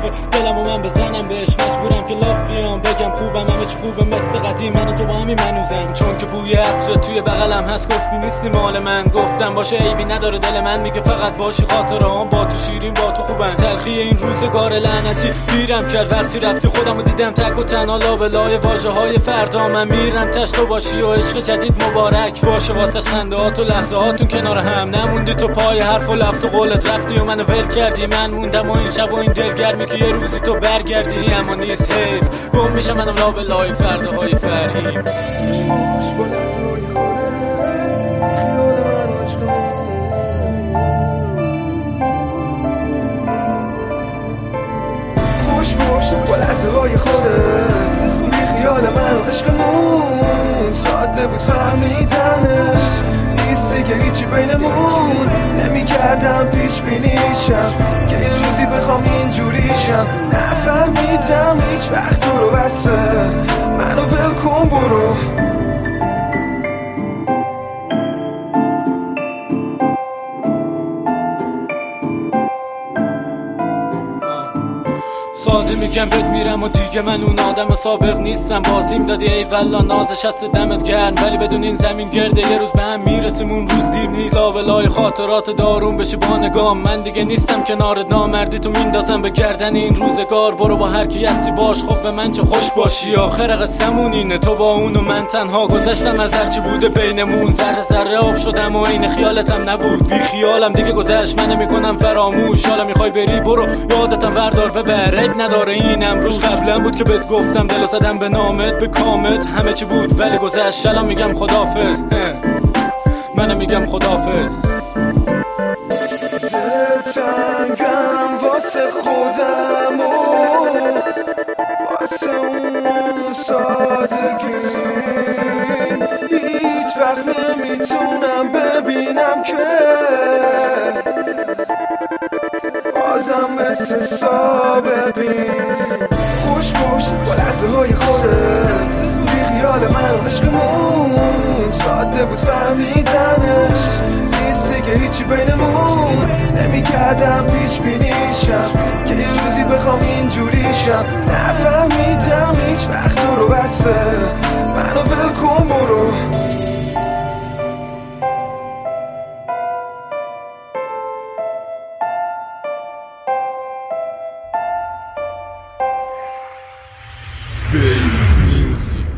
حرف دلمو من بزنم بهش، مجبورم که لافیام بگم خوبم همه چی خوبه مثل قدیم، من و تو با همین منوزم. چون که بوی عطر توی بغلم هست گفتی نیستی مال من، گفتم باشه عیبی نداره دل من میگه فقط باشی، خاطرام با تو شیرین با تو خوبن. تلخی این روزگار لعنتی گیرم کرد وقتی رفتی، خودمو دیدم تک و تنها لابلای واژه‌های فردا. من میرم تش تو باشی و عشق جدید مبارک باشه واسه خنده‌هات و لحظه‌هاتون کنار هم. نموندی تو پای حرف و لفظ و قولت، رفتی و منو ول کردی. من موندم و این شب و این دلگرمی که یه روزی تو برگردی، اما نیست حیف گم میشم منم لابلای فرداهای فرعی. خوش باش با لحظه های خودت، بی خیال من عشقمون ساده بود فهمیدنش نیست دیگه هیچی بینمون. نمی کردم پیش بینیشم که یه روزی بخوام اینجوریشم، نفهمیدم هیچ وقت تو رو بسه منو ول کن برو. ساده میگم بهت میرم و دیگه من اون آدم سابق نیستم. بازیم دادی ای والله نازش هست دمت گرم، ولی بدون این زمین گرده یه روز به هم میرسیم اون روز دیر نیست. آبلای خاطرات دارون بشی با نگام، من دیگه نیستم کنارت، نامردی تو میندازم به گردن این روزگار. برو با هر کی هستی باش، خب به من چه خوش باشی. آخر قصه‌مون اینه تو با اون و من تنها، گذشتم از هرچی بوده بینمون، ذره ذره آب شدم و این خیالتم نبود. بی خیالم دیگه گذشت من نمی‌کنم فراموش، حالا میخوای بری برو یادتم وردار ببر نداره. این امروز قبلا بود که بهت گفتم دلو زدم به نامت به کامت، همه چی بود ولی گذشت. الان میگم خدافظ، منم میگم خدافظ. دلتنگم واسه خودم و واسه اون سازگی، هیچ وقت نمیتونم ببینم که بازم مثل سابقی. خوش باش با لحظه های خودت، بی خیال من عشقمون ساده بود فهمیدنش نیست دیگه هیچی بینمون. نمی کردم پیش بینیشم که یه روزی بخوام اینجوریشم، نفهمیدم هیچ وقت تو رو بسه منو ول کن برو. Bass music.